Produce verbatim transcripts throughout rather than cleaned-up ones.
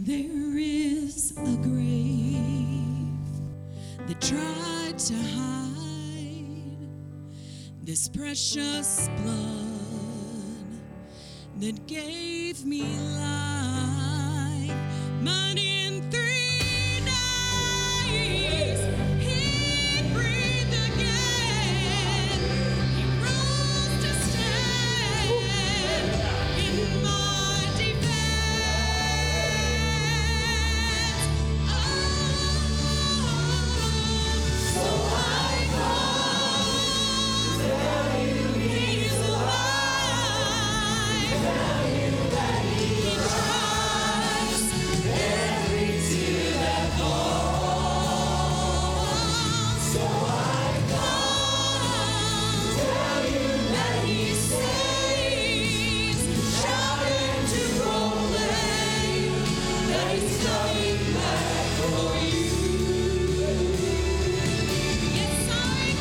There is a grave that tried to hide this precious blood that gave me life. But in three days, he breathed again. He rose to stand in my defense. Oh, so I come to tell you he's alive. Tell you that he dries every tear that falls. So I come to tell you that he saves, shouting to proclaim that he's coming back for you. Yes, I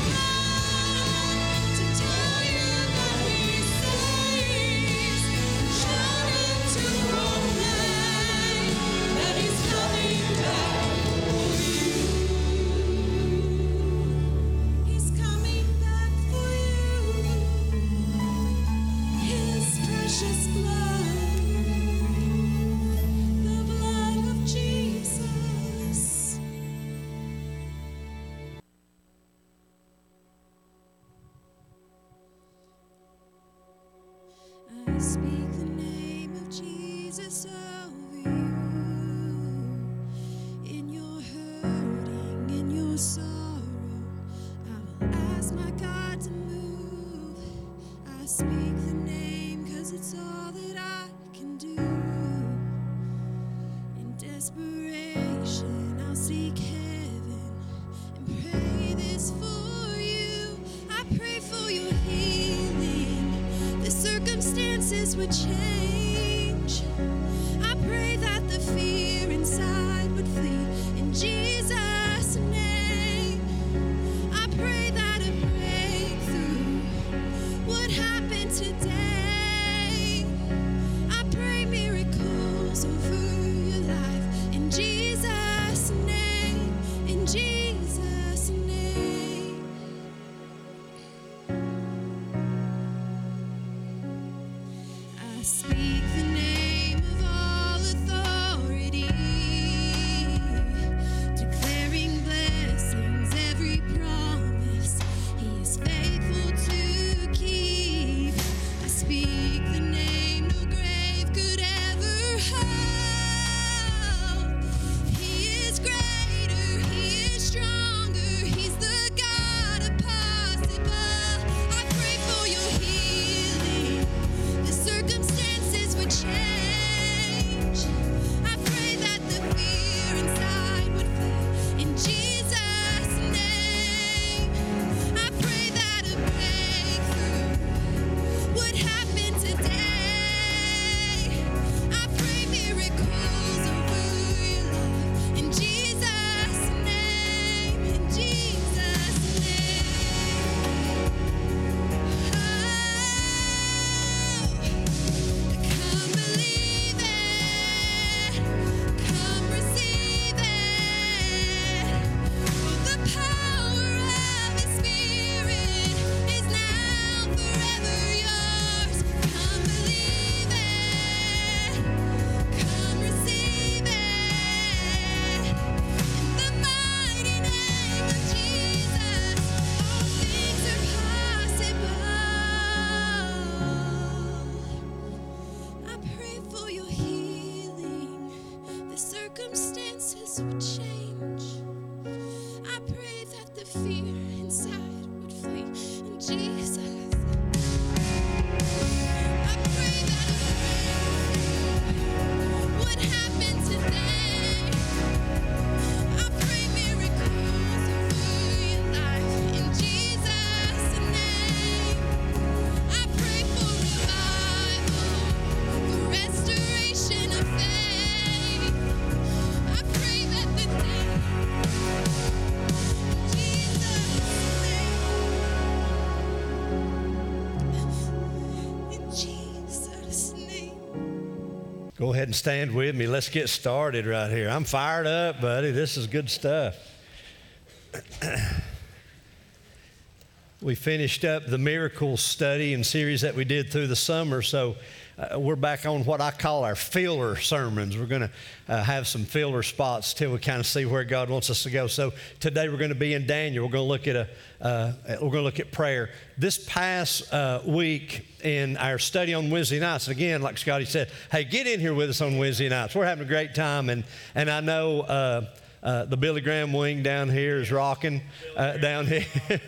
come to tell you that he saves, shouting to proclaim that he's coming back for you. He's coming back for you. His precious blood, the blood of Jesus. I speak the name of Jesus over you. In your hurting, in your sorrow, I will ask my God to move. I speak the name 'cause it's all that I can do. In desperation, I'll seek heaven and pray this for you. I pray for your healing. The circumstances would change. I pray that the fear inside would flee in Jesus' name. I pray that a breakthrough would happen today. I pray miracles over your life in Jesus' name, in Jesus' name. I speak the name of all authority, declaring blessings, every promise he is faithful to keep. I speak the name no grave could ever hold. He is greater, he is stronger, he's the God of possible. I pray for your healing. The circumstances would change. I pray that the fear inside would flee in Jesus' name. I pray that a breakthrough would happen today. I pray miracles over your life in Jesus' name, in Jesus' name. Oh, come believe it, come receive it. For the power of His Spirit is now forever yours. Come believe it, come receive it. In the mighty name of Jesus, all things are possible. I pray for your healing. The circumstances would change. I pray that the fear inside would flee in Jesus. I pray that a breakthrough would happen today. I pray miracles over your life in Jesus' name. I pray for revival, for restoration of faith. I pray that the Go ahead and stand with me. Let's get started right here. I'm fired up, buddy. This is good stuff. We finished up the miracles study and series that we did through the summer, so uh, we're back on what I call our filler sermons. We're going to uh, have some filler spots till we kind of see where God wants us to go. So today we're going to be in Daniel. We're going to look at a uh, we're going to look at prayer. This past uh, week in our study on Wednesday nights, and again, like Scotty said, hey, get in here with us on Wednesday nights. We're having a great time, and and I know. Uh, Uh, the Billy Graham wing down here is rocking uh, down here.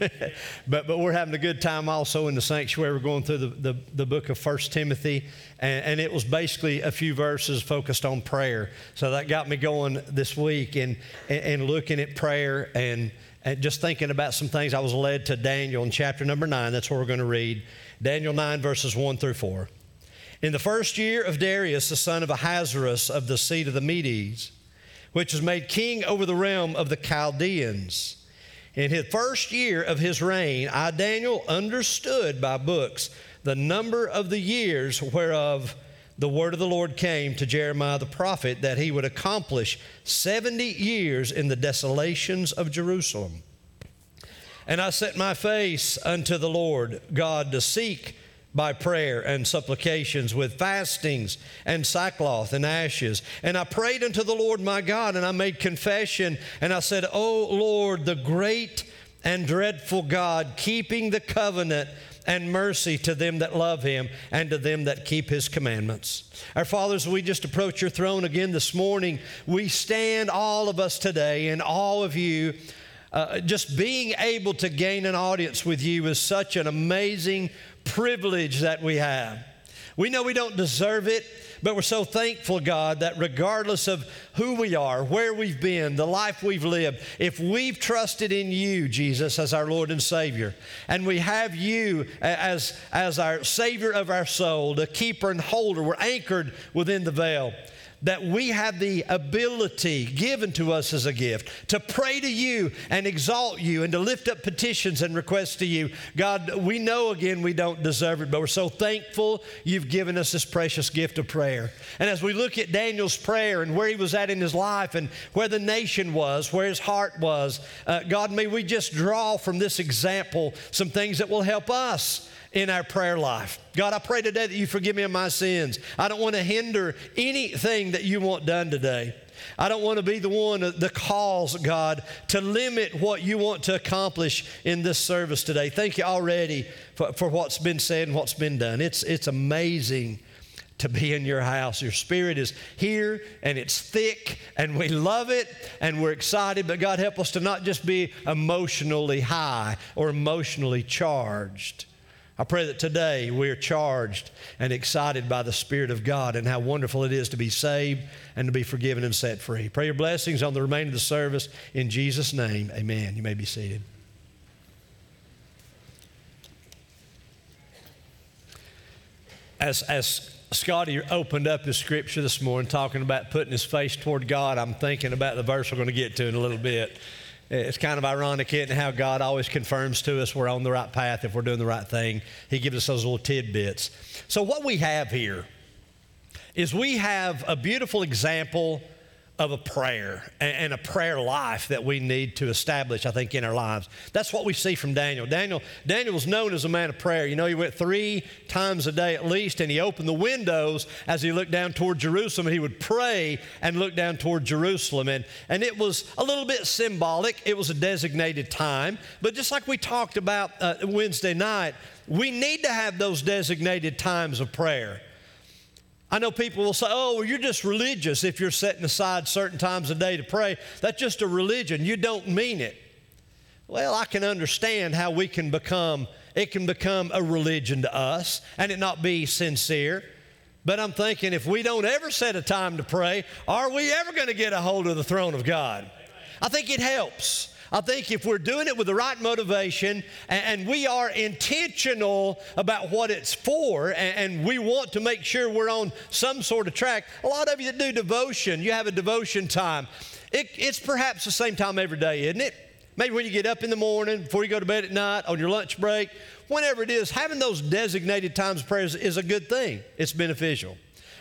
but but we're having a good time also in the sanctuary. We're going through the, the, the book of First Timothy, and, and it was basically a few verses focused on prayer. So that got me going this week and, and, and looking at prayer and, and just thinking about some things. I was led to Daniel in chapter number nine. That's where we're going to read. Daniel nine, verses one through four. In the first year of Darius, the son of Ahasuerus of the seed of the Medes, which was made king over the realm of the Chaldeans. In his first year of his reign, I, Daniel, understood by books the number of the years whereof the word of the Lord came to Jeremiah the prophet, that he would accomplish seventy years in the desolations of Jerusalem. And I set my face unto the Lord God to seek by prayer and supplications with fastings and sackcloth and ashes. And I prayed unto the Lord my God, and I made confession, and I said, O Lord, the great and dreadful God, keeping the covenant and mercy to them that love him and to them that keep his commandments. Our fathers, we just approach your throne again this morning. We stand, all of us today, and all of you, uh, just being able to gain an audience with you is such an amazing privilege that we have. We know we don't deserve it, but we're so thankful, God, that regardless of who we are, where we've been, the life we've lived, if we've trusted in you, Jesus, as our Lord and Savior, and we have you as, as our Savior of our soul, the keeper and holder, we're anchored within the veil, that we have the ability given to us as a gift to pray to you and exalt you and to lift up petitions and requests to you. God, we know again we don't deserve it, but we're so thankful you've given us this precious gift of prayer. And as we look at Daniel's prayer and where he was at in his life and where the nation was, where his heart was, uh, God, may we just draw from this example some things that will help us in our prayer life. God, I pray today that you forgive me of my sins. I don't want to hinder anything that you want done today. I don't want to be the one, the cause, God, to limit what you want to accomplish in this service today. Thank you already for, for what's been said and what's been done. It's, it's amazing to be in your house. Your spirit is here, and it's thick, and we love it, and we're excited. But God, help us to not just be emotionally high or emotionally charged. I pray that today we're charged and excited by the Spirit of God and how wonderful it is to be saved and to be forgiven and set free. Pray your blessings on the remainder of the service. In Jesus' name, amen. You may be seated. As, as Scotty opened up his scripture this morning talking about putting his face toward God, I'm thinking about the verse we're going to get to in a little bit. It's kind of ironic, isn't it, how God always confirms to us we're on the right path if we're doing the right thing. He gives us those little tidbits. So what we have here is we have a beautiful example of a prayer and a prayer life that we need to establish, I think, in our lives. That's what we see from Daniel. Daniel, Daniel was known as a man of prayer. You know, he went three times a day at least, and he opened the windows as he looked down toward Jerusalem, and he would pray and look down toward Jerusalem. And, and it was a little bit symbolic. It was a designated time. But just like we talked about uh, Wednesday night, we need to have those designated times of prayer. I know people will say, oh, well, you're just religious if you're setting aside certain times a day to pray. That's just a religion. You don't mean it. Well, I can understand how we can become, it can become a religion to us and it not be sincere. But I'm thinking if we don't ever set a time to pray, are we ever going to get a hold of the throne of God? I think it helps. I think if we're doing it with the right motivation and, and we are intentional about what it's for and, and we want to make sure we're on some sort of track, a lot of you that do devotion, you have a devotion time. It, it's perhaps the same time every day, isn't it? Maybe when you get up in the morning, before you go to bed at night, on your lunch break, whenever it is, having those designated times of prayer is, is a good thing. It's beneficial.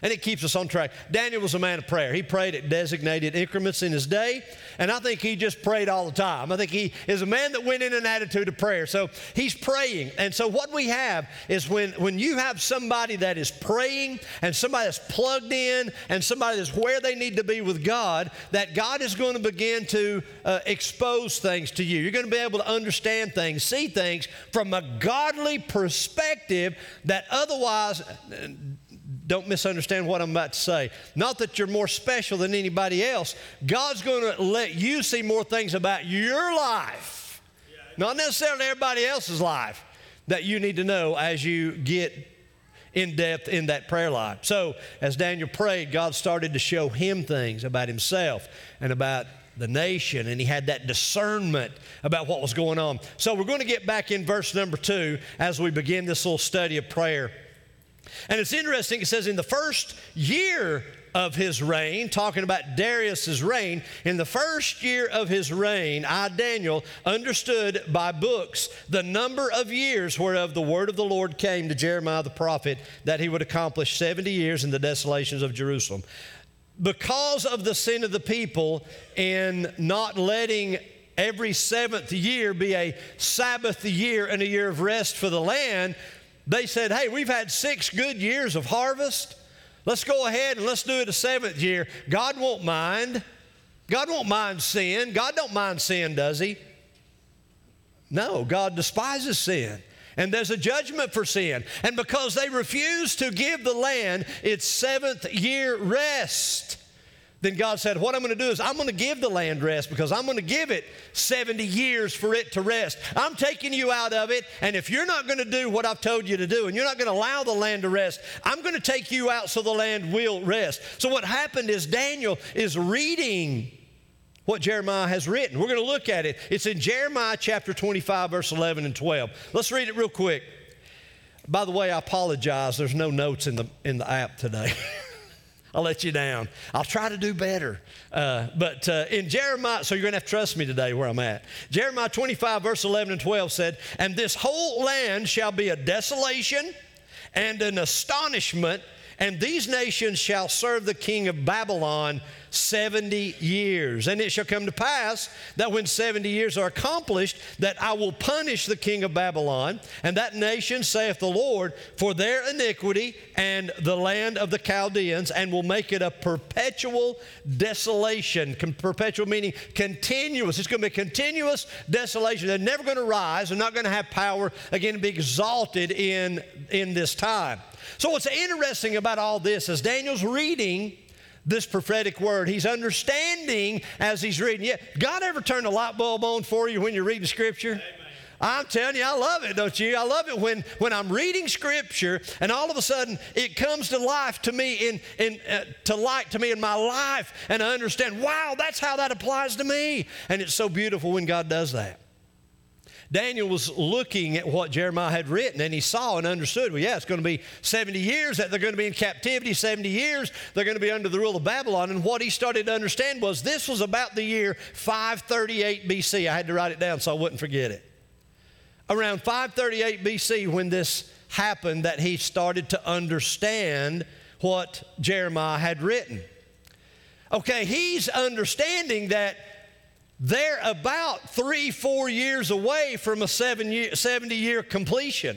And it keeps us on track. Daniel was a man of prayer. He prayed at designated increments in his day, and I think he just prayed all the time. I think he is a man that went in an attitude of prayer. So he's praying. And so what we have is when, when you have somebody that is praying and somebody that's plugged in and somebody that's where they need to be with God, that God is going to begin to uh, expose things to you. You're going to be able to understand things, see things from a godly perspective that otherwise... Don't misunderstand what I'm about to say. Not that you're more special than anybody else. God's going to let you see more things about your life, not necessarily everybody else's life, that you need to know as you get in depth in that prayer life. So as Daniel prayed, God started to show him things about himself and about the nation, and he had that discernment about what was going on. So we're going to get back in verse number two as we begin this little study of prayer. And it's interesting, it says in the first year of his reign, talking about Darius's reign, in the first year of his reign, I, Daniel, understood by books the number of years whereof the word of the Lord came to Jeremiah the prophet, that he would accomplish seventy years in the desolations of Jerusalem. Because of the sin of the people in not letting every seventh year be a Sabbath year and a year of rest for the land, they said, hey, we've had six good years of harvest. Let's go ahead and let's do it a seventh year. God won't mind. God won't mind sin. God don't mind sin, does he? No, God despises sin. And there's a judgment for sin. And because they refused to give the land its seventh year rest, then God said, what I'm going to do is I'm going to give the land rest, because I'm going to give it seventy years for it to rest. I'm taking you out of it, and if you're not going to do what I've told you to do, and you're not going to allow the land to rest, I'm going to take you out so the land will rest. So what happened is Daniel is reading what Jeremiah has written. We're going to look at it. It's in Jeremiah chapter twenty-five, verse eleven and twelve. Let's read it real quick. By the way, I apologize. There's no notes in the, in the app today. I'll let you down. I'll try to do better. Uh, but uh, in Jeremiah, so you're going to have to trust me today where I'm at. Jeremiah twenty-five, verse eleven and twelve said, and this whole land shall be a desolation and an astonishment, and these nations shall serve the king of Babylon seventy years. And it shall come to pass that when seventy years are accomplished, that I will punish the king of Babylon and that nation, saith the Lord, for their iniquity and the land of the Chaldeans, and will make it a perpetual desolation. Con- perpetual meaning continuous. It's going to be a continuous desolation. They're never going to rise. They're not going to have power again to be exalted in, in this time. So what's interesting about all this is Daniel's reading this prophetic word. He's understanding as he's reading. Yeah, God ever turned a light bulb on for you when you're reading Scripture? Amen. I'm telling you, I love it, don't you? I love it when, when I'm reading Scripture and all of a sudden it comes to life to me, in, in, uh, to light to me in my life, and I understand, wow, that's how that applies to me. And it's so beautiful when God does that. Daniel was looking at what Jeremiah had written, and he saw and understood, well, yeah, it's going to be seventy years that they're going to be in captivity, seventy years they're going to be under the rule of Babylon. And what he started to understand was this was about the year five thirty-eight B C. I had to write it down so I wouldn't forget it. Around five thirty-eight B C, when this happened, that he started to understand what Jeremiah had written. Okay, he's understanding that they're about three, four years away from a seven year, seventy-year completion.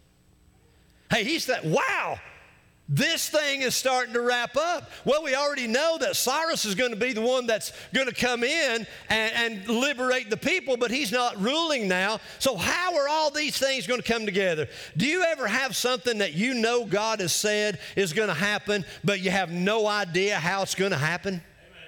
Hey, he's that, wow, this thing is starting to wrap up. Well, we already know that Cyrus is going to be the one that's going to come in and, and liberate the people, but he's not ruling now. So how are all these things going to come together? Do you ever have something that you know God has said is going to happen, but you have no idea how it's going to happen?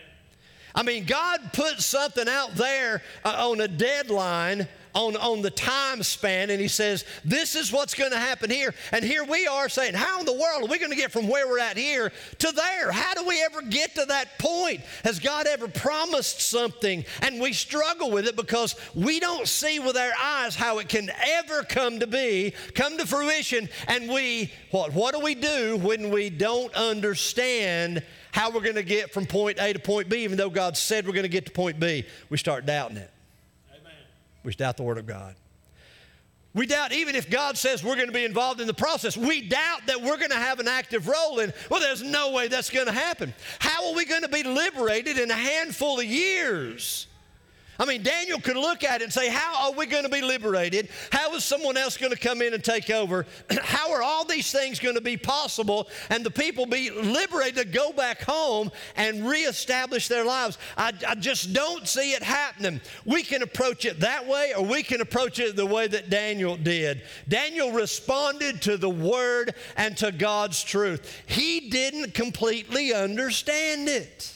I mean, God put something out there uh, on a deadline, on, on the time span, and he says, this is what's going to happen here. And here we are saying, how in the world are we going to get from where we're at here to there? How do we ever get to that point? Has God ever promised something? And we struggle with it because we don't see with our eyes how it can ever come to be, come to fruition. And we, what, what do we do when we don't understand how we're going to get from point A to point B, even though God said we're going to get to point B? We start doubting it. Amen. We doubt the Word of God. We doubt even if God says we're going to be involved in the process. We doubt that we're going to have an active role in, well, there's no way that's going to happen. How are we going to be liberated in a handful of years? I mean, Daniel could look at it and say, how are we going to be liberated? How is someone else going to come in and take over? How are all these things going to be possible and the people be liberated to go back home and reestablish their lives? I, I just don't see it happening. We can approach it that way, or we can approach it the way that Daniel did. Daniel responded to the word and to God's truth. He didn't completely understand it.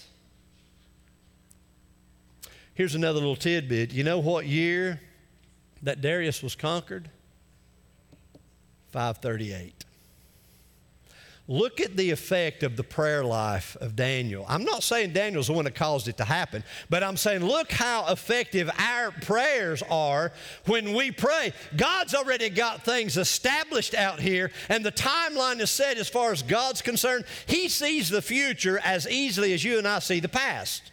Here's another little tidbit. You know what year that Darius was conquered? five thirty-eight. Look at the effect of the prayer life of Daniel. I'm not saying Daniel's the one that caused it to happen, but I'm saying look how effective our prayers are when we pray. God's already got things established out here, and the timeline is set as far as God's concerned. He sees the future as easily as you and I see the past.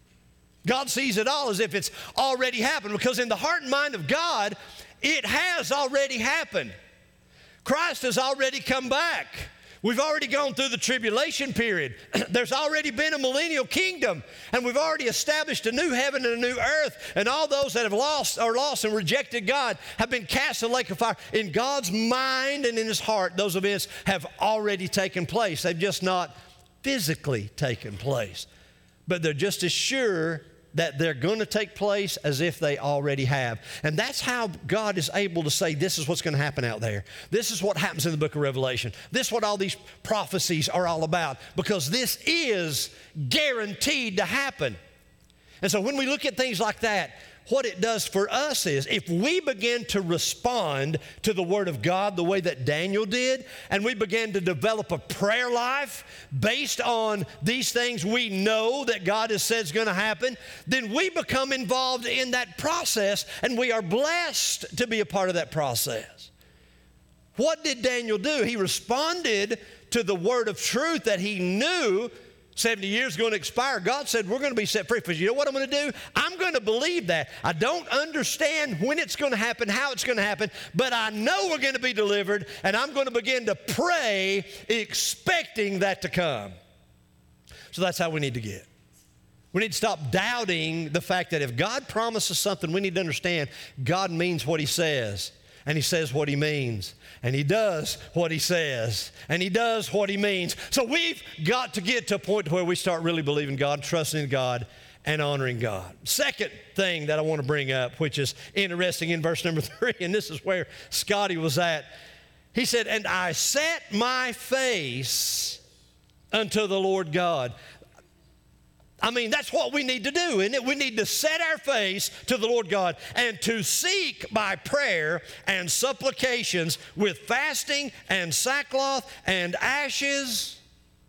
God sees it all as if it's already happened, because in the heart and mind of God, it has already happened. Christ has already come back. We've already gone through the tribulation period. There's already been a millennial kingdom, and we've already established a new heaven and a new earth, and all those that have lost or lost and rejected God have been cast in the lake of fire. In God's mind and in His heart, those events have already taken place. They've just not physically taken place, but they're just as sure that they're going to take place as if they already have. And that's how God is able to say, this is what's going to happen out there. This is what happens in the book of Revelation. This is what all these prophecies are all about, because this is guaranteed to happen. And so when we look at things like that, what it does for us is, if we begin to respond to the Word of God the way that Daniel did, and we begin to develop a prayer life based on these things we know that God has said is going to happen, then we become involved in that process, and we are blessed to be a part of that process. What did Daniel do? He responded to the word of truth that he knew seventy years is going to expire. God said, we're going to be set free. But you know what I'm going to do? I'm going to believe that. I don't understand when it's going to happen, how it's going to happen, but I know we're going to be delivered, and I'm going to begin to pray expecting that to come. So that's how we need to get. We need to stop doubting the fact that if God promises something, we need to understand God means what He says. And He says what He means. And He does what He says. And He does what He means. So we've got to get to a point where we start really believing God, trusting in God, and honoring God. Second thing that I want to bring up, which is interesting in verse number three, and this is where Scotty was at. He said, and I set my face unto the Lord God. I mean, that's what we need to do, isn't it? We need to set our face to the Lord God and to seek by prayer and supplications with fasting and sackcloth and ashes.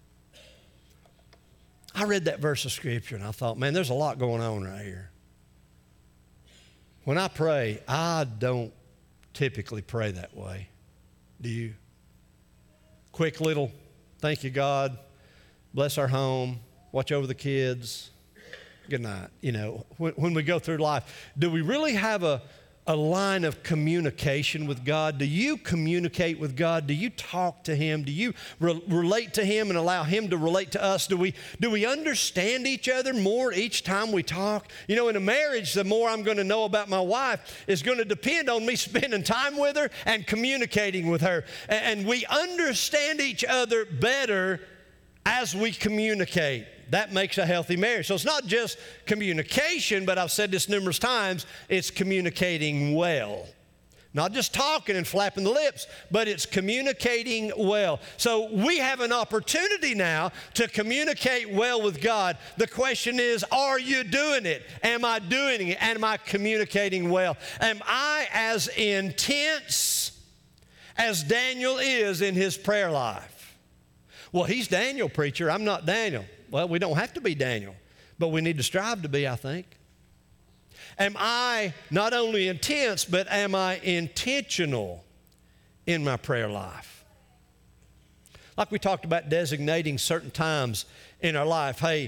I read that verse of Scripture and I thought, man, there's a lot going on right here. When I pray, I don't typically pray that way. Do you? Quick little, thank you, God. Bless our home. Watch over the kids. Good night. You know, when, when we go through life, do we really have a, a line of communication with God? Do you communicate with God? Do you talk to Him? Do you re- relate to Him and allow Him to relate to us? Do we, do we understand each other more each time we talk? You know, in a marriage, the more I'm going to know about my wife is going to depend on me spending time with her and communicating with her. And, and we understand each other better as we communicate. That makes a healthy marriage. So it's not just communication, but I've said this numerous times, it's communicating well. Not just talking and flapping the lips, but it's communicating well. So we have an opportunity now to communicate well with God. The question is, are you doing it? Am I doing it? Am I communicating well? Am I as intense as Daniel is in his prayer life? Well, he's Daniel, preacher. I'm not Daniel. Well, we don't have to be Daniel, but we need to strive to be, I think. Am I not only intense, but am I intentional in my prayer life? Like we talked about designating certain times in our life. Hey,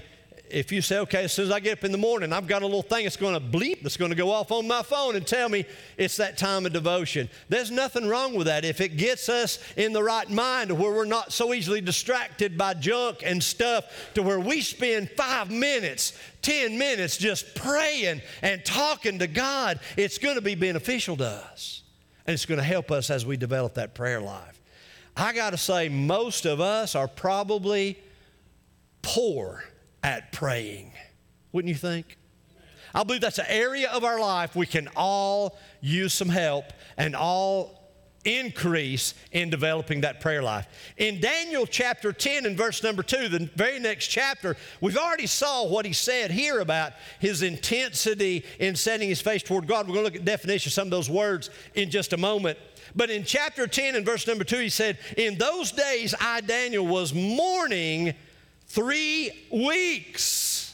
if you say, okay, as soon as I get up in the morning, I've got a little thing that's going to bleep, that's going to go off on my phone and tell me it's that time of devotion. There's nothing wrong with that if it gets us in the right mind where we're not so easily distracted by junk and stuff to where we spend five minutes, ten minutes just praying and talking to God. It's going to be beneficial to us, and it's going to help us as we develop that prayer life. I got to say, most of us are probably poor at praying, wouldn't you think? I believe that's an area of our life we can all use some help and all increase in developing that prayer life. In Daniel chapter ten and verse number two, the very next chapter, we've already saw what he said here about his intensity in setting his face toward God. We're going to look at the definition of some of those words in just a moment. But in chapter ten and verse number two, he said, in those days I, Daniel, was mourning three weeks.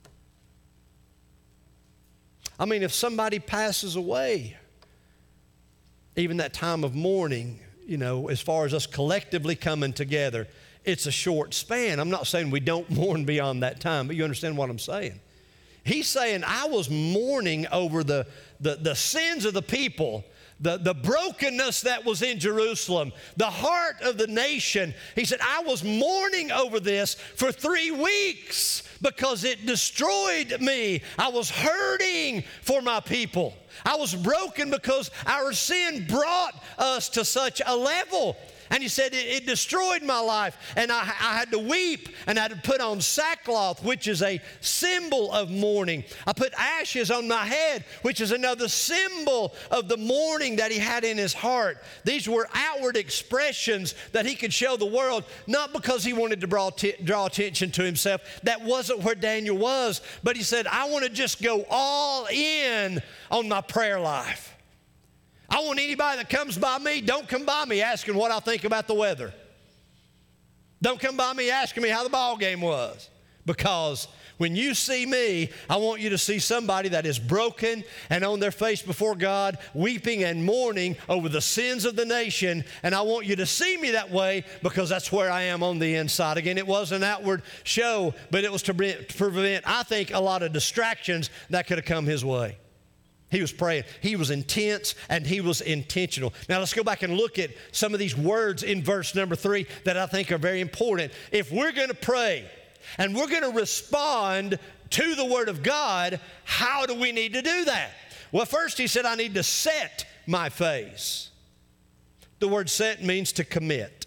I mean, if somebody passes away, even that time of mourning, you know, as far as us collectively coming together, it's a short span. I'm not saying we don't mourn beyond that time, but you understand what I'm saying. He's saying, I was mourning over the, the, the sins of the people, The, the brokenness that was in Jerusalem, the heart of the nation. He said, I was mourning over this for three weeks because it destroyed me. I was hurting for my people. I was broken because our sin brought us to such a level. And he said, it, it destroyed my life, and I, I had to weep, and I had to put on sackcloth, which is a symbol of mourning. I put ashes on my head, which is another symbol of the mourning that he had in his heart. These were outward expressions that he could show the world, not because he wanted to draw, t- draw attention to himself. That wasn't where Daniel was, but he said, I want to just go all in on my prayer life. I want anybody that comes by me, don't come by me asking what I think about the weather. Don't come by me asking me how the ball game was. Because when you see me, I want you to see somebody that is broken and on their face before God, weeping and mourning over the sins of the nation. And I want you to see me that way because that's where I am on the inside. Again, it was an outward show, but it was to prevent, I think, a lot of distractions that could have come his way. He was praying. He was intense and he was intentional. Now let's go back and look at some of these words in verse number three that I think are very important. If we're going to pray and we're going to respond to the Word of God, how do we need to do that? Well, first he said, I need to set my face. The word set means to commit.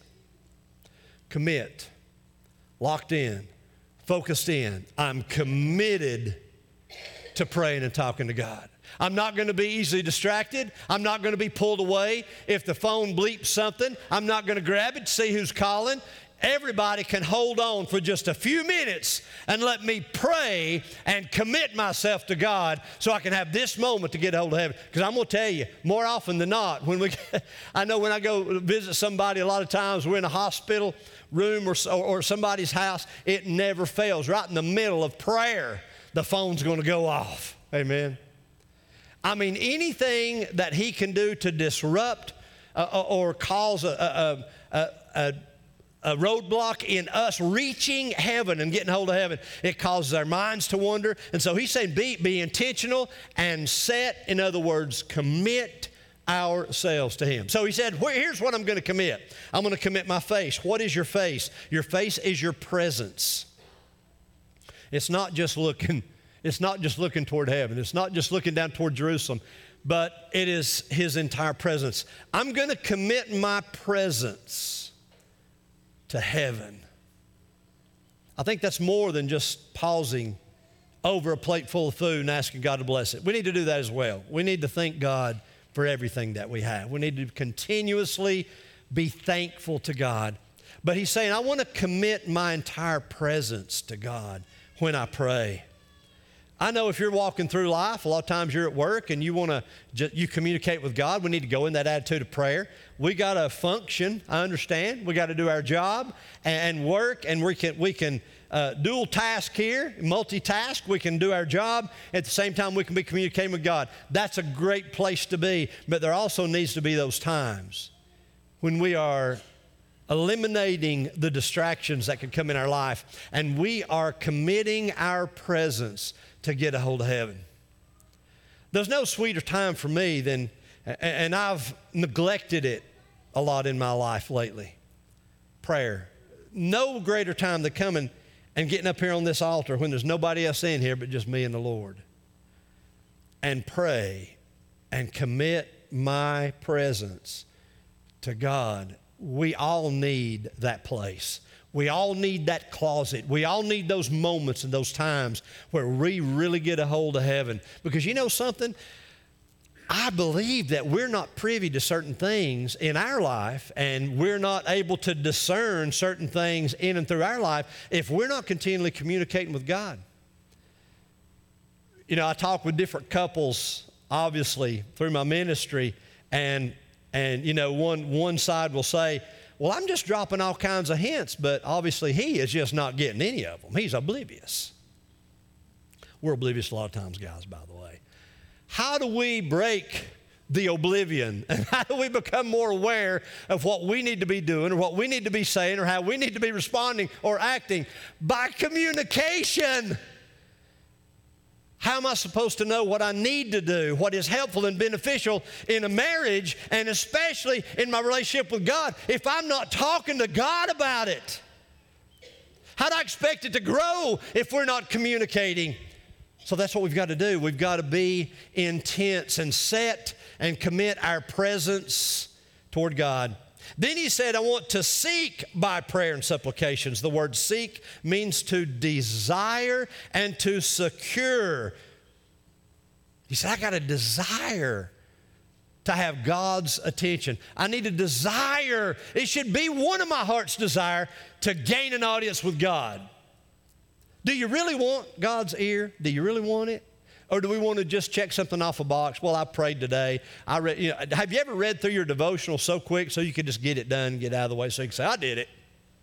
Commit. Locked in. Focused in. I'm committed to praying and talking to God. I'm not going to be easily distracted. I'm not going to be pulled away. If the phone bleeps something, I'm not going to grab it to see who's calling. Everybody can hold on for just a few minutes and let me pray and commit myself to God so I can have this moment to get hold of heaven. Because I'm going to tell you, more often than not, when we, I know when I go visit somebody, a lot of times we're in a hospital room or, or somebody's house, it never fails. Right in the middle of prayer, the phone's going to go off. Amen. I mean, anything that he can do to disrupt uh, or cause a, a, a, a, a roadblock in us reaching heaven and getting hold of heaven, it causes our minds to wander. And so he's saying be, be intentional and set, in other words, commit ourselves to him. So he said, here's what I'm going to commit. I'm going to commit my face. What is your face? Your face is your presence. It's not just looking It's not just looking toward heaven. It's not just looking down toward Jerusalem, but it is his entire presence. I'm going to commit my presence to heaven. I think that's more than just pausing over a plate full of food and asking God to bless it. We need to do that as well. We need to thank God for everything that we have. We need to continuously be thankful to God. But he's saying, I want to commit my entire presence to God when I pray. I know if you're walking through life, a lot of times you're at work and you want to, you communicate with God. We need to go in that attitude of prayer. We got to function, I understand. We got to do our job and work, and we can, we can uh, dual task here, multitask. We can do our job. At the same time, we can be communicating with God. That's a great place to be, but there also needs to be those times when we are eliminating the distractions that could come in our life, and we are committing our presence to get a hold of heaven. There's no sweeter time for me than, and I've neglected it a lot in my life lately, prayer. No greater time than coming and getting up here on this altar when there's nobody else in here but just me and the Lord, and pray and commit my presence to God. We all need that place. We all need that closet. We all need those moments and those times where we really get a hold of heaven. Because you know something? I believe that we're not privy to certain things in our life, and we're not able to discern certain things in and through our life if we're not continually communicating with God. You know, I talk with different couples, obviously, through my ministry, and, and you know, one, one side will say, well, I'm just dropping all kinds of hints, but obviously he is just not getting any of them. He's oblivious. We're oblivious a lot of times, guys, by the way. How do we break the oblivion? And how do we become more aware of what we need to be doing or what we need to be saying or how we need to be responding or acting? By communication. How am I supposed to know what I need to do, what is helpful and beneficial in a marriage, and especially in my relationship with God, if I'm not talking to God about it? How do I expect it to grow if we're not communicating? So that's what we've got to do. We've got to be intense and set and commit our presence toward God. Then he said, I want to seek by prayer and supplications. The word seek means to desire and to secure. He said, I got a desire to have God's attention. I need a desire. It should be one of my heart's desire to gain an audience with God. Do you really want God's ear? Do you really want it? Or do we want to just check something off a box? Well, I prayed today. I read, you know, have you ever read through your devotional so quick so you could just get it done, get out of the way so you can say, I did it?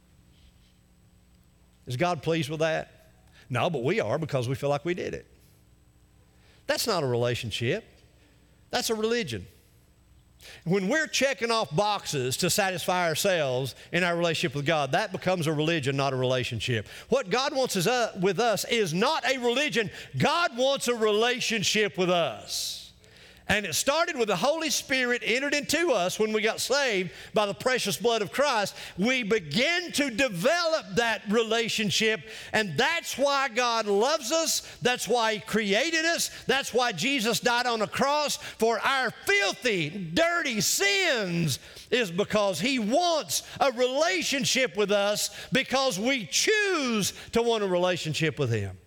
Is God pleased with that? No, but we are, because we feel like we did it. That's not a relationship. That's a religion. When we're checking off boxes to satisfy ourselves in our relationship with God, that becomes a religion, not a relationship. What God wants is, uh, with us is not a religion. God wants a relationship with us. And it started with the Holy Spirit entered into us when we got saved by the precious blood of Christ. We begin to develop that relationship, and that's why God loves us. That's why He created us. That's why Jesus died on the cross for our filthy, dirty sins, is because He wants a relationship with us because we choose to want a relationship with Him.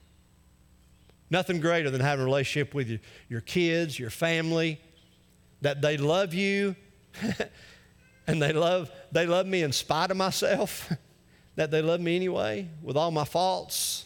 Nothing greater than having a relationship with your, your kids, your family, that they love you and they love, they love me in spite of myself, that they love me anyway with all my faults.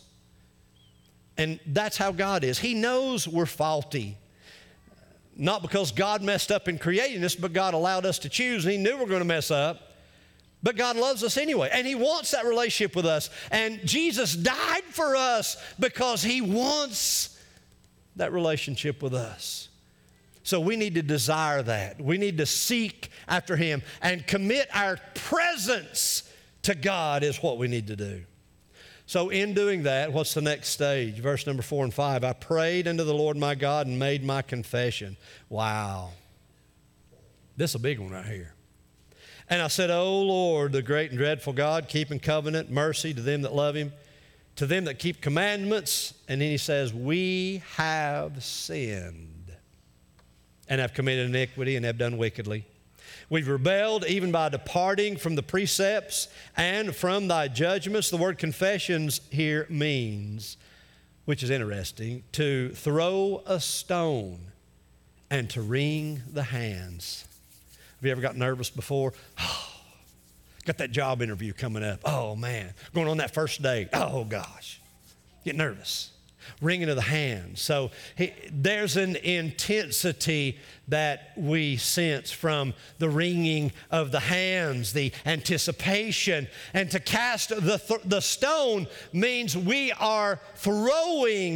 And that's how God is. He knows we're faulty. Not because God messed up in creating us, but God allowed us to choose, and He knew we were going to mess up. But God loves us anyway, and He wants that relationship with us. And Jesus died for us because He wants that relationship with us. So we need to desire that. We need to seek after Him and commit our presence to God is what we need to do. So in doing that, what's the next stage? Verse number four and five, I prayed unto the Lord my God and made my confession. Wow. This is a big one right here. And I said, O Lord, the great and dreadful God, keeping covenant, mercy to them that love Him, to them that keep commandments. And then He says, we have sinned and have committed iniquity and have done wickedly. We've rebelled even by departing from the precepts and from Thy judgments. The word confessions here means, which is interesting, to throw a stone and to wring the hands. Have you ever got nervous before? Oh, got that job interview coming up. Oh, man. Going on that first date. Oh, gosh. Get nervous. Wringing of the hands. So he, there's an intensity that we sense from the wringing of the hands, the anticipation. And to cast the, th- the stone means we are throwing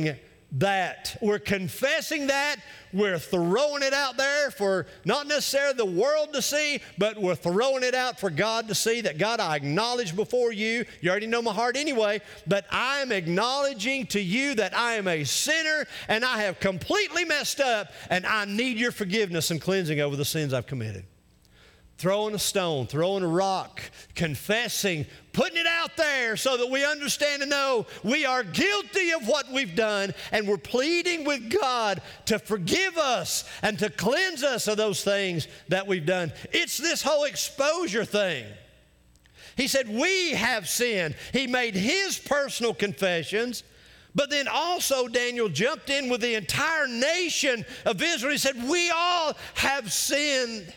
that. We're confessing that. We're throwing it out there for not necessarily the world to see, but we're throwing it out for God to see that, God, I acknowledge before you. You already know my heart anyway, but I am acknowledging to you that I am a sinner and I have completely messed up and I need your forgiveness and cleansing over the sins I've committed. Throwing a stone, throwing a rock, confessing, putting it out there so that we understand and know we are guilty of what we've done, and we're pleading with God to forgive us and to cleanse us of those things that we've done. It's this whole exposure thing. He said, we have sinned. He made his personal confessions, but then also Daniel jumped in with the entire nation of Israel. He said, we all have sinned.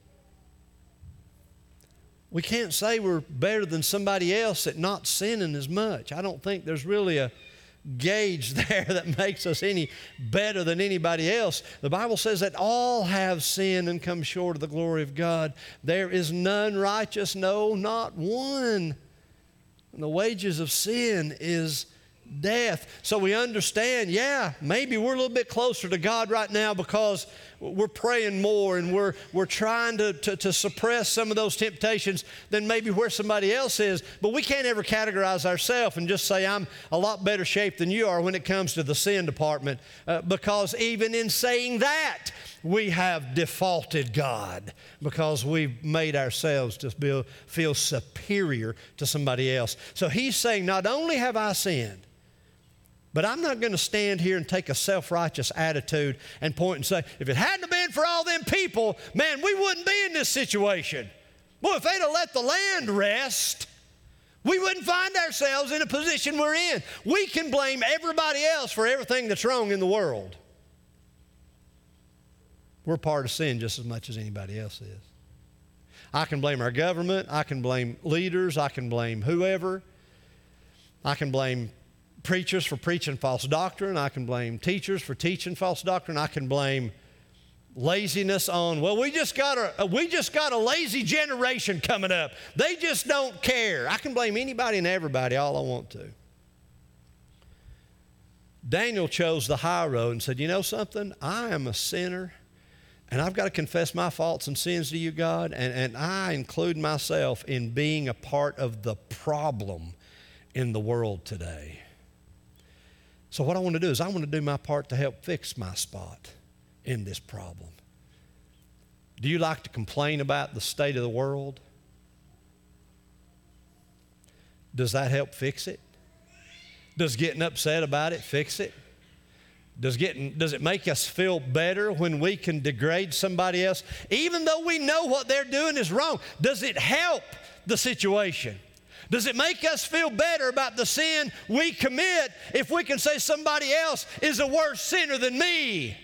We can't say we're better than somebody else at not sinning as much. I don't think there's really a gauge there that makes us any better than anybody else. The Bible says that all have sinned and come short of the glory of God. There is none righteous, no, not one. And the wages of sin is death. So we understand, yeah, maybe we're a little bit closer to God right now because we're praying more and we're, we're trying to, to, to suppress some of those temptations than maybe where somebody else is. But we can't ever categorize ourselves and just say, I'm a lot better shape than you are when it comes to the sin department, uh, because even in saying that, we have defaulted God because we've made ourselves to feel, feel superior to somebody else. So he's saying, not only have I sinned, but I'm not going to stand here and take a self-righteous attitude and point and say, if it hadn't been for all them people, man, we wouldn't be in this situation. Boy, if they'd have let the land rest, we wouldn't find ourselves in a position we're in. We can blame everybody else for everything that's wrong in the world. We're part of sin just as much as anybody else is. I can blame our government. I can blame leaders. I can blame whoever. I can blame preachers for preaching false doctrine. I can blame teachers for teaching false doctrine. I can blame laziness on, well, we just got a, we just got a lazy generation coming up. They just don't care. I can blame anybody and everybody all I want to. Daniel chose the high road and said, you know something? I am a sinner, and I've got to confess my faults and sins to you, God, and, and I include myself in being a part of the problem in the world today. So what I want to do is I want to do my part to help fix my spot in this problem. Do you like to complain about the state of the world? Does that help fix it? Does getting upset about it fix it? Does, getting, does it make us feel better when we can degrade somebody else? Even though we know what they're doing is wrong, does it help the situation? Does it make us feel better about the sin we commit if we can say somebody else is a worse sinner than me?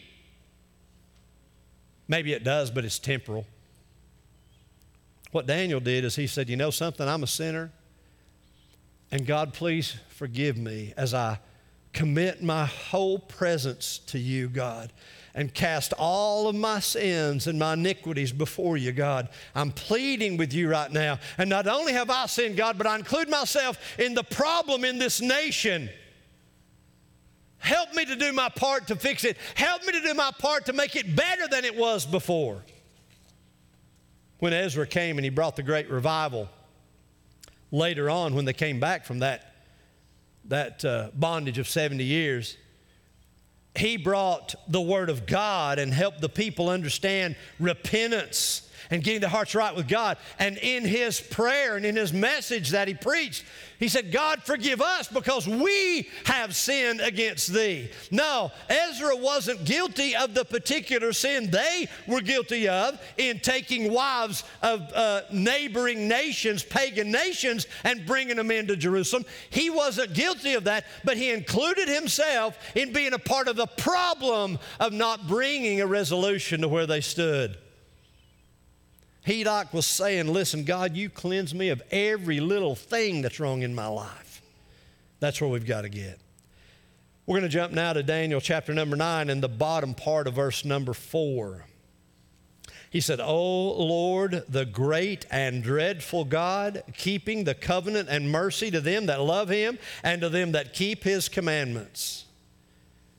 Maybe it does, but it's temporal. What Daniel did is he said, you know something, I'm a sinner, and God, please forgive me as I commit my whole presence to you, God, and cast all of my sins and my iniquities before you, God. I'm pleading with you right now. And not only have I sinned, God, but I include myself in the problem in this nation. Help me to do my part to fix it. Help me to do my part to make it better than it was before. When Ezra came and he brought the great revival, later on when they came back from that, that uh, bondage of seventy years, he brought the Word of God and helped the people understand repentance and getting their hearts right with God. And in his prayer and in his message that he preached, he said, God, forgive us because we have sinned against thee. No, Ezra wasn't guilty of the particular sin they were guilty of in taking wives of uh, neighboring nations, pagan nations, and bringing them into Jerusalem. He wasn't guilty of that, but he included himself in being a part of the problem of not bringing a resolution to where they stood. He like was saying, listen, God, you cleanse me of every little thing that's wrong in my life. That's where we've got to get. We're going to jump now to Daniel chapter number nine and the bottom part of verse number four. He said, O Lord, the great and dreadful God, keeping the covenant and mercy to them that love him and to them that keep his commandments.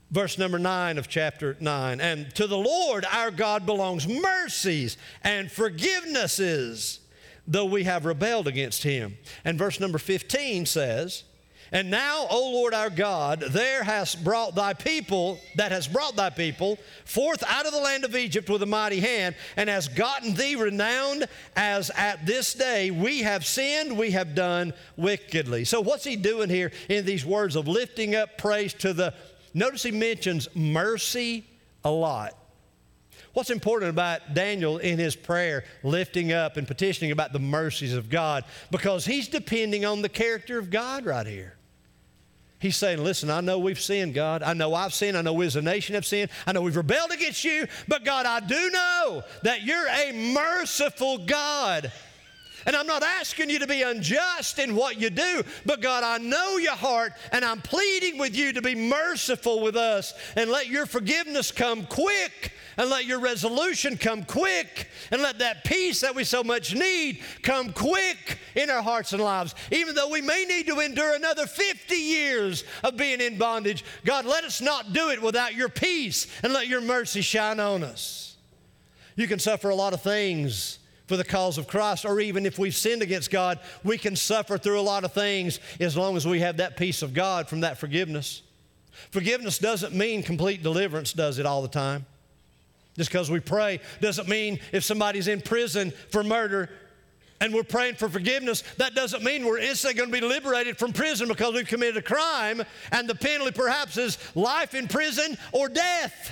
Verse number nine of chapter nine. And to the Lord our God belongs mercies and forgivenesses, though we have rebelled against him. And verse number fifteen says, and now, O Lord our God, there hast brought thy people, that has brought thy people forth out of the land of Egypt with a mighty hand, and has gotten thee renowned, as at this day we have sinned, we have done wickedly. So what's he doing here in these words of lifting up praise to the, notice he mentions mercy a lot. What's important about Daniel in his prayer, lifting up and petitioning about the mercies of God? Because he's depending on the character of God right here. He's saying, listen, I know we've sinned, God. I know I've sinned. I know we as a nation have sinned. I know we've rebelled against you. But God, I do know that you're a merciful God. And I'm not asking you to be unjust in what you do, but God, I know your heart, and I'm pleading with you to be merciful with us and let your forgiveness come quick, and let your resolution come quick, and let that peace that we so much need come quick in our hearts and lives. Even though we may need to endure another fifty years of being in bondage, God, let us not do it without your peace, and let your mercy shine on us. You can suffer a lot of things for the cause of Christ, or even if we've sinned against God, we can suffer through a lot of things as long as we have that peace of God from that forgiveness. Forgiveness doesn't mean complete deliverance, does it, all the time? Just because we pray doesn't mean if somebody's in prison for murder and we're praying for forgiveness, that doesn't mean we're instantly going to be liberated from prison because we've committed a crime and the penalty perhaps is life in prison or death.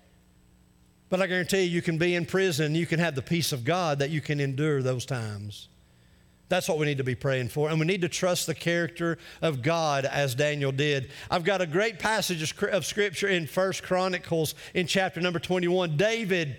But I guarantee you, you can be in prison, you can have the peace of God that you can endure those times. That's what we need to be praying for. And we need to trust the character of God as Daniel did. I've got a great passage of Scripture in First Chronicles in chapter number twenty-one. David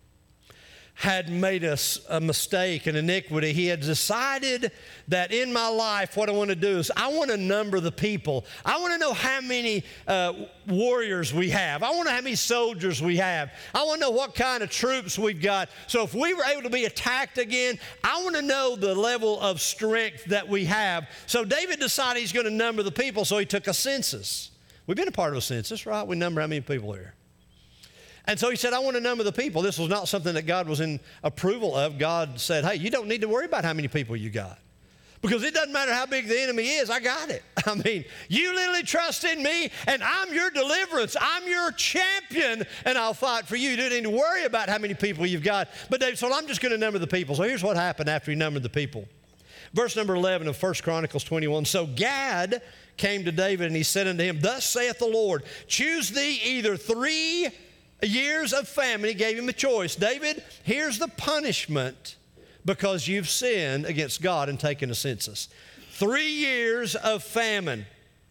had made a, a mistake, an iniquity. He had decided that in my life what I want to do is I want to number the people. I want to know how many uh, warriors we have. I want to know how many soldiers we have. I want to know what kind of troops we've got. So if we were able to be attacked again, I want to know the level of strength that we have. So David decided he's going to number the people, so he took a census. We've been a part of a census, right? We number how many people here. And so he said, I want to number the people. This was not something that God was in approval of. God said, hey, you don't need to worry about how many people you got. Because it doesn't matter how big the enemy is, I got it. I mean, you literally trust in me, and I'm your deliverance. I'm your champion, and I'll fight for you. You don't need to worry about how many people you've got. But David said, well, I'm just going to number the people. So here's what happened after he numbered the people. Verse number eleven of First Chronicles twenty-one. So Gad came to David, and he said unto him, thus saith the Lord, choose thee either three years of famine. He gave him a choice. David, here's the punishment because you've sinned against God and taken a census. Three years of famine.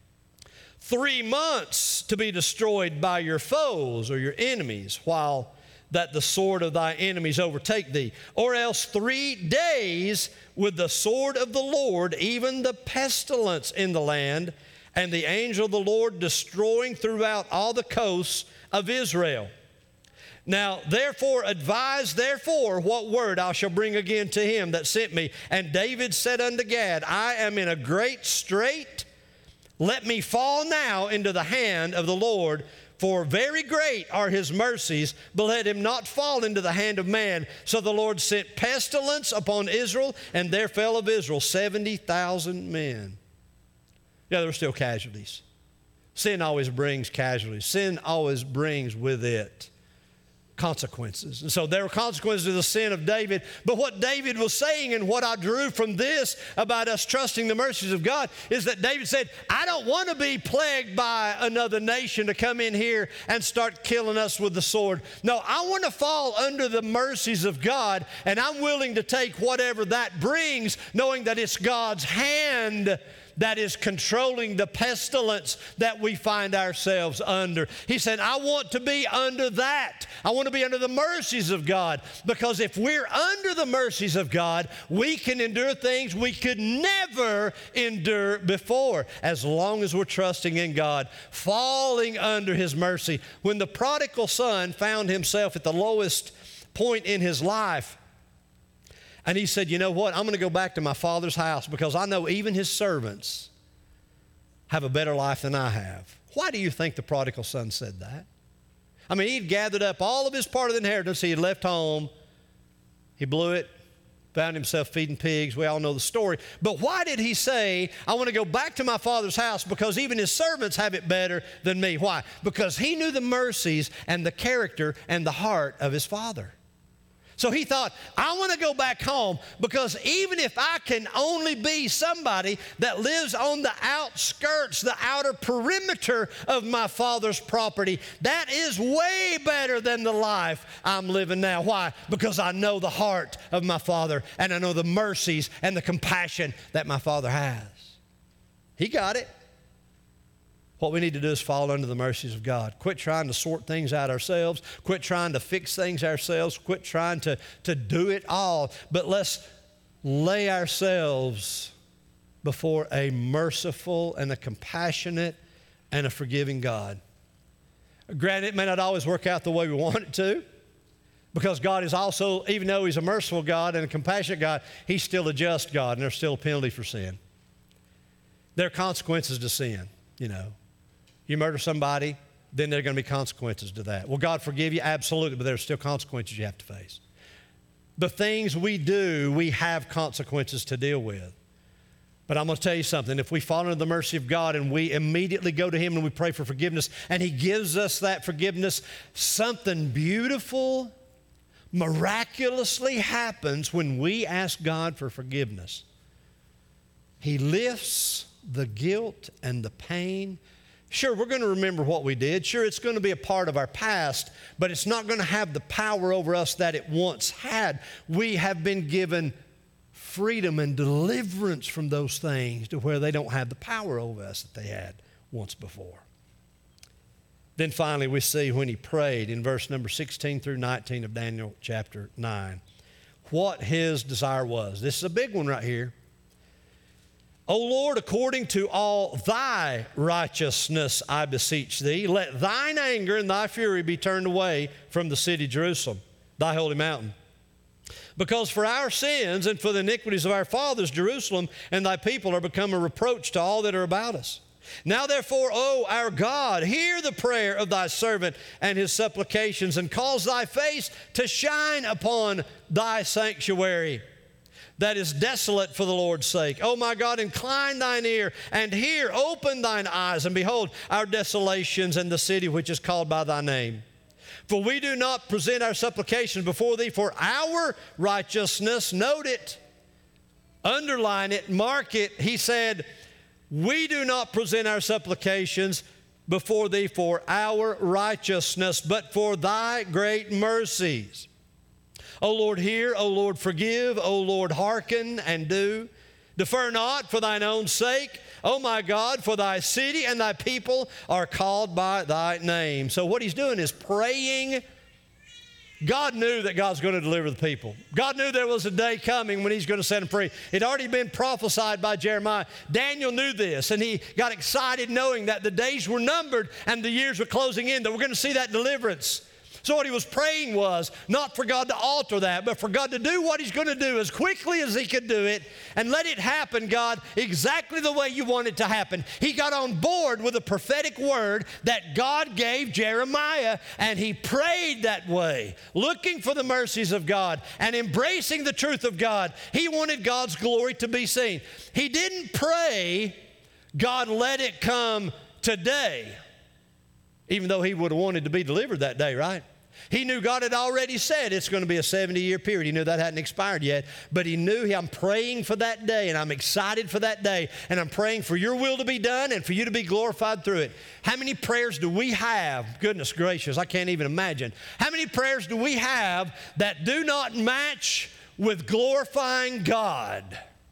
Three months to be destroyed by your foes or your enemies, while that the sword of thy enemies overtake thee. Or else three days with the sword of the Lord, even the pestilence in the land, and the angel of the Lord destroying throughout all the coasts of Israel. Now, therefore, advise therefore what word I shall bring again to him that sent me. And David said unto Gad, I am in a great strait. Let me fall now into the hand of the Lord, for very great are his mercies, but let him not fall into the hand of man. So the Lord sent pestilence upon Israel, and there fell of Israel seventy thousand men. Yeah, there were still casualties. Sin always brings casualties. Sin always brings with it consequences. And so there were consequences to the sin of David. But what David was saying, and what I drew from this about us trusting the mercies of God, is that David said, I don't want to be plagued by another nation to come in here and start killing us with the sword. No, I want to fall under the mercies of God, and I'm willing to take whatever that brings, knowing that it's God's hand that is controlling the pestilence that we find ourselves under. He said, I want to be under that. I want to be under the mercies of God, because if we're under the mercies of God, we can endure things we could never endure before, as long as we're trusting in God, falling under his mercy. When the prodigal son found himself at the lowest point in his life, and he said, you know what, I'm going to go back to my father's house, because I know even his servants have a better life than I have. Why do you think the prodigal son said that? I mean, he'd gathered up all of his part of the inheritance. He had left home. He blew it, found himself feeding pigs. We all know the story. But why did he say, I want to go back to my father's house because even his servants have it better than me? Why? Because he knew the mercies and the character and the heart of his father. So he thought, I want to go back home because even if I can only be somebody that lives on the outskirts, the outer perimeter of my father's property, that is way better than the life I'm living now. Why? Because I know the heart of my father and I know the mercies and the compassion that my father has. He got it. What we need to do is fall under the mercies of God. Quit trying to sort things out ourselves. Quit trying to fix things ourselves. Quit trying to, to do it all. But let's lay ourselves before a merciful and a compassionate and a forgiving God. Granted, it may not always work out the way we want it to, because God is also, even though He's a merciful God and a compassionate God, He's still a just God, and there's still a penalty for sin. There are consequences to sin, you know. You murder somebody, then there are going to be consequences to that. Will God forgive you? Absolutely, but there are still consequences you have to face. The things we do, we have consequences to deal with. But I'm going to tell you something. If we fall under the mercy of God and we immediately go to Him and we pray for forgiveness, and He gives us that forgiveness, something beautiful, miraculously happens when we ask God for forgiveness. He lifts the guilt and the pain. Sure, we're going to remember what we did. Sure, it's going to be a part of our past, but it's not going to have the power over us that it once had. We have been given freedom and deliverance from those things to where they don't have the power over us that they had once before. Then finally, we see when he prayed in verse number sixteen through nineteen of Daniel chapter nine, what his desire was. This is a big one right here. O Lord, according to all thy righteousness, I beseech thee, let thine anger and thy fury be turned away from the city Jerusalem, thy holy mountain. Because for our sins and for the iniquities of our fathers, Jerusalem and thy people are become a reproach to all that are about us. Now therefore, O our God, hear the prayer of thy servant and his supplications, and cause thy face to shine upon thy sanctuary that is desolate for the Lord's sake. O my God, incline thine ear and hear, open thine eyes, and behold our desolations and the city which is called by thy name. For we do not present our supplications before thee for our righteousness. Note it, underline it, mark it. He said, we do not present our supplications before thee for our righteousness, but for thy great mercies. O Lord, hear. O Lord, forgive. O Lord, hearken and do. Defer not for thine own sake. O my God, for thy city and thy people are called by thy name. So what he's doing is praying. God knew that God's going to deliver the people. God knew there was a day coming when he's going to set them free. It had already been prophesied by Jeremiah. Daniel knew this, and he got excited knowing that the days were numbered and the years were closing in, that we're going to see that deliverance. So what he was praying was not for God to alter that, but for God to do what he's going to do as quickly as he could do it, and let it happen, God, exactly the way you want it to happen. He got on board with a prophetic word that God gave Jeremiah, and he prayed that way, looking for the mercies of God and embracing the truth of God. He wanted God's glory to be seen. He didn't pray, God, let it come today, even though he would have wanted to be delivered that day, right? He knew God had already said it's going to be a seventy-year period. He knew that hadn't expired yet, but he knew, I'm praying for that day, and I'm excited for that day, and I'm praying for your will to be done and for you to be glorified through it. How many prayers do we have? Goodness gracious, I can't even imagine. How many prayers do we have that do not match with glorifying God?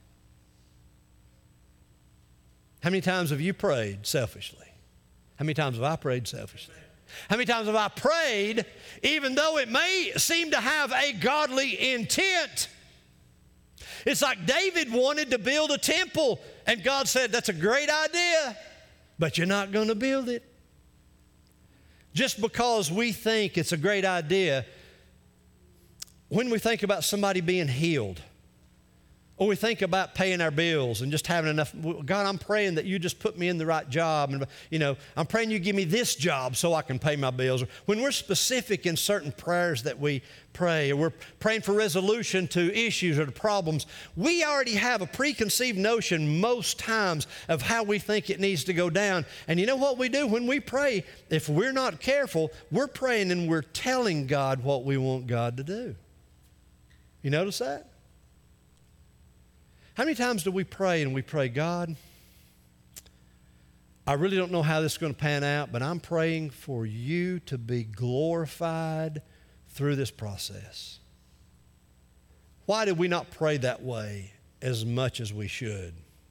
How many times have you prayed selfishly? How many times have I prayed selfishly? How many times have I prayed, even though it may seem to have a godly intent? It's like David wanted to build a temple, and God said, that's a great idea, but you're not going to build it. Just because we think it's a great idea, when we think about somebody being healed, Or we think about paying our bills and just having enough. God, I'm praying that you just put me in the right job. And, you know, I'm praying you give me this job so I can pay my bills. When we're specific in certain prayers that we pray, or we're praying for resolution to issues or to problems, we already have a preconceived notion most times of how we think it needs to go down. And you know what we do when we pray? If we're not careful, we're praying and we're telling God what we want God to do. You notice that? How many times do we pray and we pray, God, I really don't know how this is going to pan out, but I'm praying for you to be glorified through this process. Why did we not pray that way as much as we should?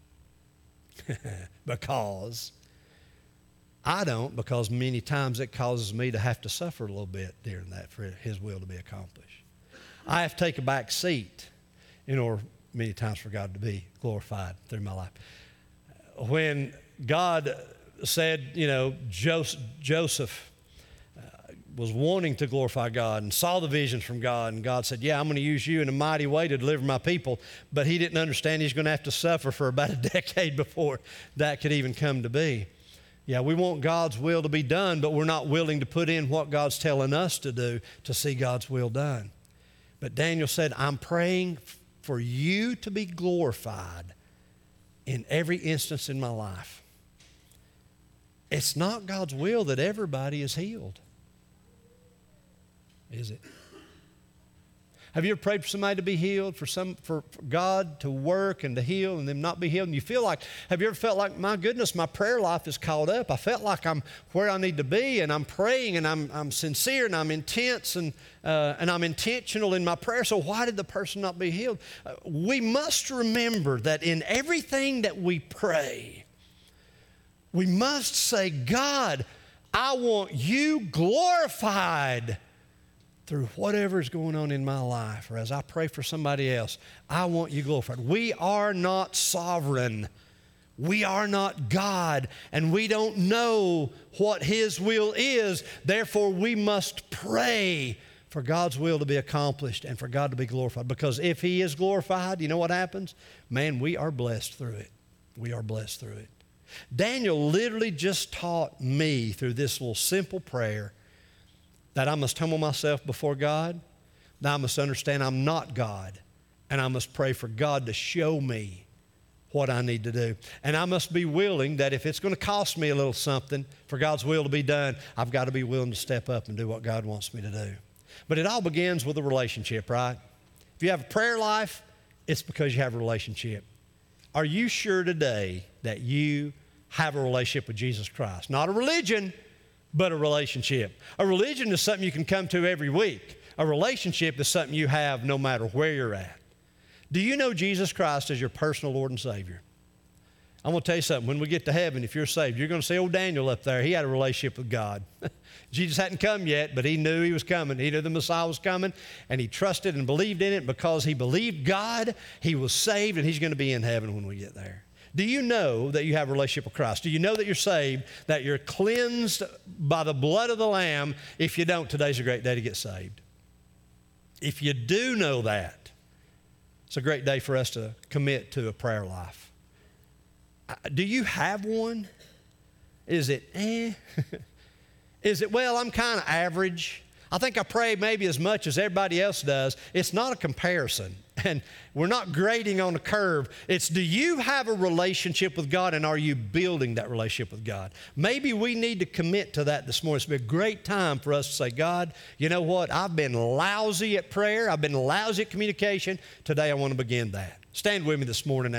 Because I don't, because many times it causes me to have to suffer a little bit during that for His will to be accomplished. I have to take a back seat in order many times for God to be glorified through my life. When God said, you know, Joseph, Joseph uh, was wanting to glorify God and saw the visions from God, and God said, yeah, I'm going to use you in a mighty way to deliver my people, but he didn't understand he's going to have to suffer for about a decade before that could even come to be. Yeah, we want God's will to be done, but we're not willing to put in what God's telling us to do to see God's will done. But Daniel said, I'm praying for you to be glorified in every instance in my life. It's not God's will that everybody is healed, is it? Have you ever prayed for somebody to be healed, for some, for, for God to work and to heal and them not be healed? And you feel like, have you ever felt like, my goodness, my prayer life is caught up. I felt like I'm where I need to be, and I'm praying, and I'm, I'm sincere, and I'm intense, and, uh, and I'm intentional in my prayer. So why did the person not be healed? Uh, we must remember that in everything that we pray, we must say, God, I want you glorified through whatever is going on in my life, or as I pray for somebody else, I want you glorified. We are not sovereign. We are not God, and we don't know what His will is. Therefore, we must pray for God's will to be accomplished and for God to be glorified. Because if He is glorified, you know what happens? Man, we are blessed through it. We are blessed through it. Daniel literally just taught me through this little simple prayer that I must humble myself before God, that I must understand I'm not God, and I must pray for God to show me what I need to do. And I must be willing that if it's going to cost me a little something for God's will to be done, I've got to be willing to step up and do what God wants me to do. But it all begins with a relationship, right? If you have a prayer life, it's because you have a relationship. Are you sure today that you have a relationship with Jesus Christ? Not a religion, but a relationship. A religion is something you can come to every week. A relationship is something you have no matter where you're at. Do you know Jesus Christ as your personal Lord and Savior? I'm going to tell you something. When we get to heaven, if you're saved, you're going to see old Daniel up there. He had a relationship with God. Jesus hadn't come yet, but he knew he was coming. He knew the Messiah was coming, and he trusted and believed in it. Because he believed God, he was saved, and he's going to be in heaven when we get there. Do you know that you have a relationship with Christ? Do you know that you're saved, that you're cleansed by the blood of the Lamb? If you don't, today's a great day to get saved. If you do know that, it's a great day for us to commit to a prayer life. Do you have one? Is it, eh? Is it, well, I'm kind of average. I think I pray maybe as much as everybody else does. It's not a comparison. And we're not grading on a curve. It's, do you have a relationship with God, and are you building that relationship with God? Maybe we need to commit to that this morning. It's been a great time for us to say, God, you know what? I've been lousy at prayer. I've been lousy at communication. Today I want to begin that. Stand with me this morning.